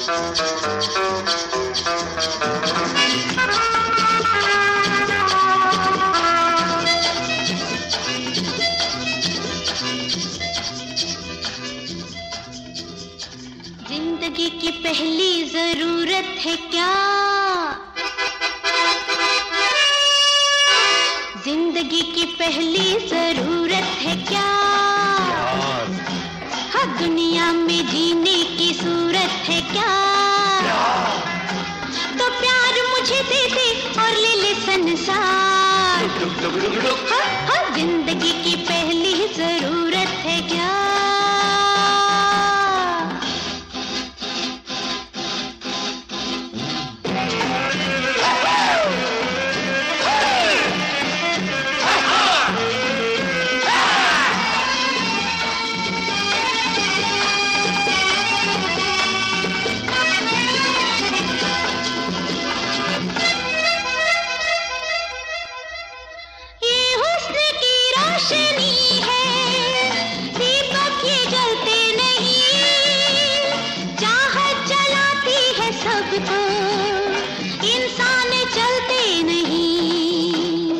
जिंदगी की पहली जरूरत है क्या? जिंदगी की पहली जरूरत है क्या? हाँ, दुनिया में जीने की सूरत है क्या? तो प्यार मुझे दे दे और ले ले संसार। हाँ, हाँ, जिंदगी की पहली जरूरत है क्या? इंसान चलते नहीं,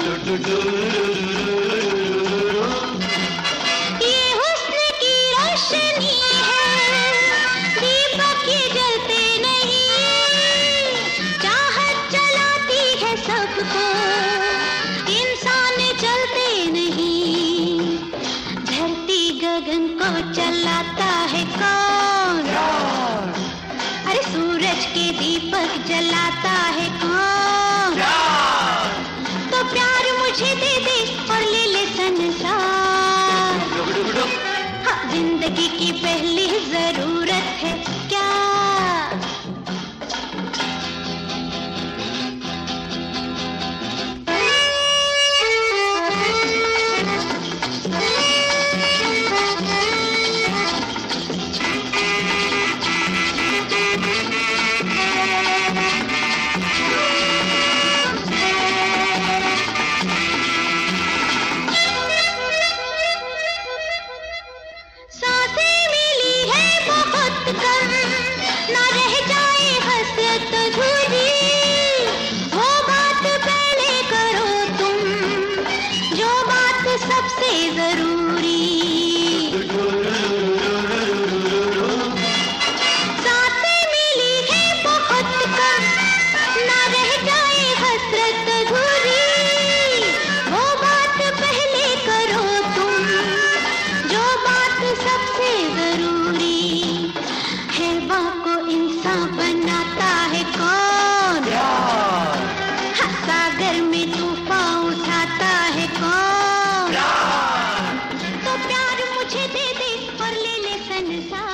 ये हुस्न की रोशनी है, दीपक ये जलते नहीं, चाहत जलाती है सबको, इंसान चलते नहीं। धरती गगन को चलाता है कौन? अरे सूरज के दीपक जलाता है कौन? तो प्यार मुझे दे दे और ले ले संसार। हाँ, जिंदगी की पहली जरूरत है क्या? ना रह जाए हसरत अधूरी, वो बात पहले करो तुम, जो बात सबसे जरूरी। सांसें मिली है बहुत कम, ना रह जाए हसरत अधूरी, वो बात पहले करो तुम, जो बात सबसे जरूरी। को इंसान बनाता है कौन? हाँ, सागर में तूफान उठाता है कौन? तो प्यार मुझे दे दे और ले ले संसार।